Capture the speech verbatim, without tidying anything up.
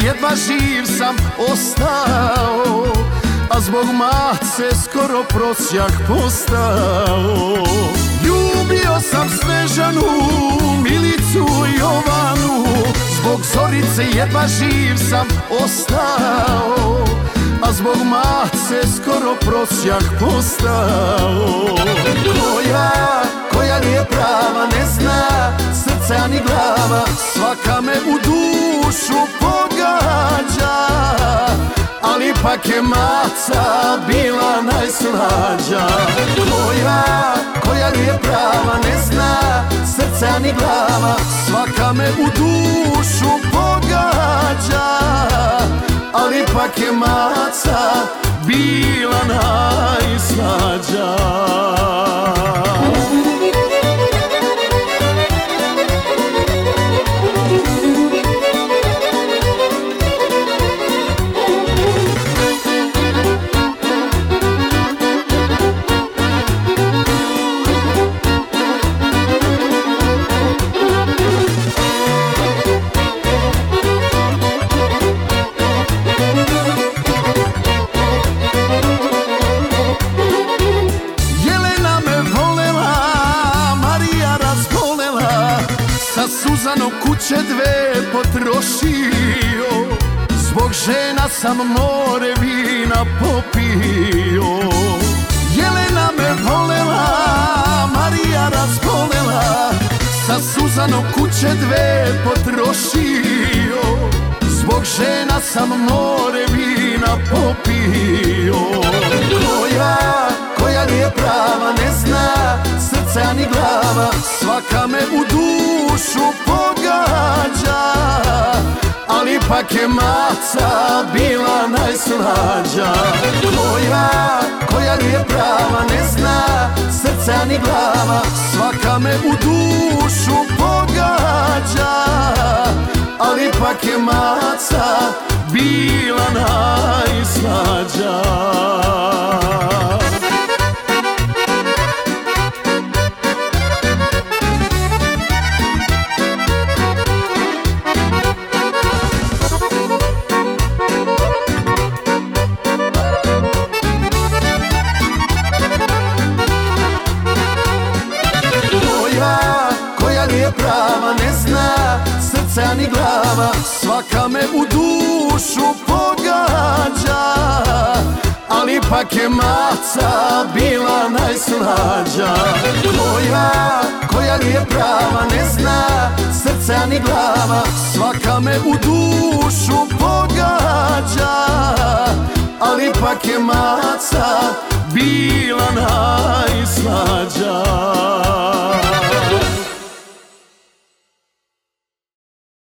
jedva živ sam ostao, a zbog mace skoro prosjak postao. Ljubio sam Snežanu, Milicu i Jovanu, zbog Zorice jedva živ sam ostao, a zbog mace skoro prosjak postao. Koja, koja nije prava, ne zna srca ni glava, svaka me u dušu pogađa, ali ipak je maca bila najslađa. Koja, koja nije prava, ne zna srca ni glava, svaka me u dušu pogađa, ali ipak je maca bila najslađa. Suzano kuće dve potrošio, zbog žena sam more vina popio. Jelena me volela, Marija razbolela, sa Suzano kuće dve potrošio, zbog žena sam more vina popio. Koja, koja nije prava, ne zna srca ni glava, svaka me u dušu pogađa, ali ipak je maca bila najslađa. Koja, koja nije prava, ne zna srca ni glava, svaka me u dušu pogađa, ali ipak je maca bila najslađa. Koja nije prava, ne zna srca ni glava, svaka me u dušu pogađa, ali ipak je maca bila najslađa. Koja, koja nije prava, ne zna srca ni glava, svaka me u dušu pogađa, ali ipak je maca bila najslađa.